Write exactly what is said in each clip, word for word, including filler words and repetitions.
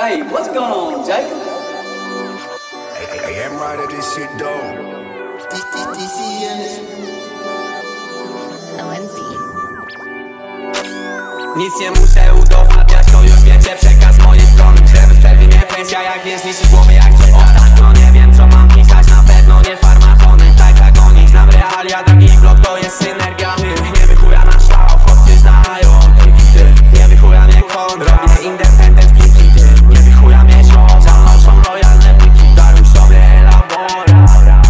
Hey, what's going on, Jake? Hey, hey, hey, I'm right at this shit, though. D C in this. O N Z. Nic nie muszę udowadniać, to już wiecie przekaz z mojej strony. Żeby w przerwie nie presja, jak nie zniszczy głowy jak cię. Ostatnio nie wiem co mam pisać, na pewno nie farmazony. Tak jak oni, znam realia, taki blok to jest synergia. Nie wychuja na szał, chłopcy znają ty. Nie wychuja mnie kontra, robię independent pliki. Nie wychuja mnie ziom, za mną są lojalne pliki. Daruj sobie elabora.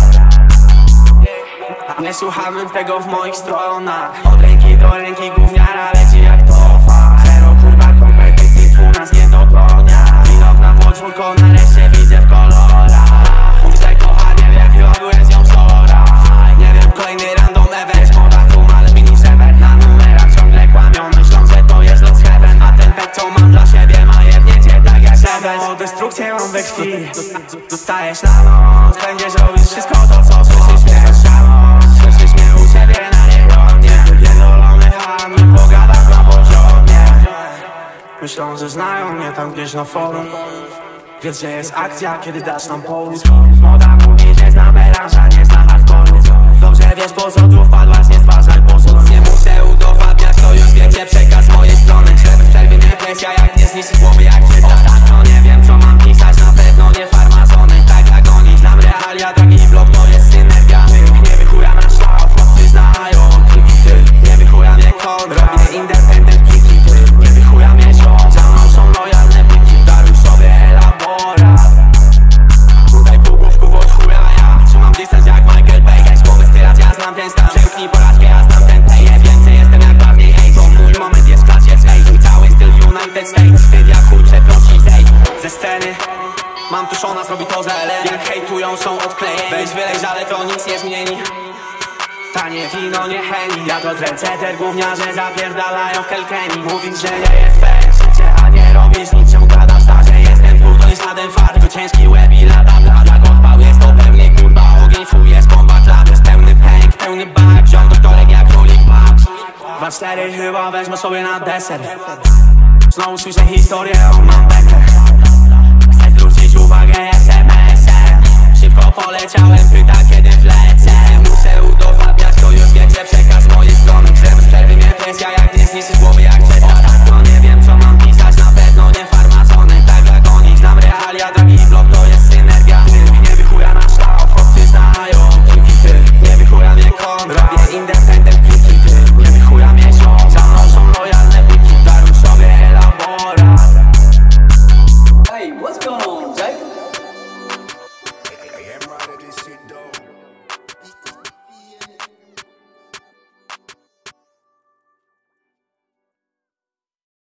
Nie słuchamy tego w moich stronach. Od ręki do ręki gówniara leci jak tofa. Zero kurwa kompetencji, tu nas nie dogania. Widok na podwórko, nareszcie widzę w kolorach. Muszę kochanie, jak byłem z nią wczoraj. Nie wiem, kolejny random event. Moda tu, ale mini serwer. Na numerach ciągle kłamią, myślą, że to jest Lost Heaven. A ten pek co mam dla siebie ma jebniecie tak jak Seven. O destrukcję mam we krwi. Dostajesz na noc, będziesz robić wszystko to co słyszysz mnie za ścianą. Słyszysz mnie u siebie na niegodnie. Wypierdolony ham, nie pogadam na poziomie. Myślą, że znają mnie tam gdzieś na forum. Wiedz, że jest akcja, kiedy dasz nam powód. Moda mówi, że zna melanża, nie zna hardcore'u. Dobrze wiesz, po co tu wpadłaś, nie stwarzaj posłów. Nie muszę udowadniać, to już wiecie przekaz z mojej strony. Żeby w przerwie nie presja, jak nie zniszczyć głowy jak cię. Ostatnio nie wiem co mam pisać, na pewno nie farmazony. Tak jak oni, znam realia, taki blok to jest synergia. Nie wychuja na szał, chłopcy znają triki. Nie wychuja mnie kontra, robię independent pliki. Nie wychuja mnie ziom, za mną są lojalne pliki. Daruj sobie elabora. Tutaj półgłówków od chuja ja trzymam dystans jak Michael Bay. Chcesz głowy styrać, ja znam ten stan. Przemknij porażkę, ja znam ten tej. Jest więcej, jestem jak dawniej, ej. To mój moment jest w klasie, ej. Mój cały styl United States. Wstyd jak chuj, przeprosi, zejdź ze sceny. Mam tuszona, zrobi to za L N. Jak hejtują, są odklejeni. Weź wylej, ale to nic nie zmieni. Tanie wino, nie heni. Ja to trendsetter, gówniarze zapierdalają w Kelkeni. Mówić, że nie jest fair życie, a nie robisz nic, czemu gadasz tak, że jestem tu, to jest żaden fart. To ciężki łeb i lata, blada, odpał jest to pewnie kurwa. Ogień fuj, jest bomba, klap, jest pełny pęk, pełny bak. Wziął doktorek jak królik patrz. Dwa cztery chyba wezmę sobie na deser. Znowu słyszę historię, o mam bekę.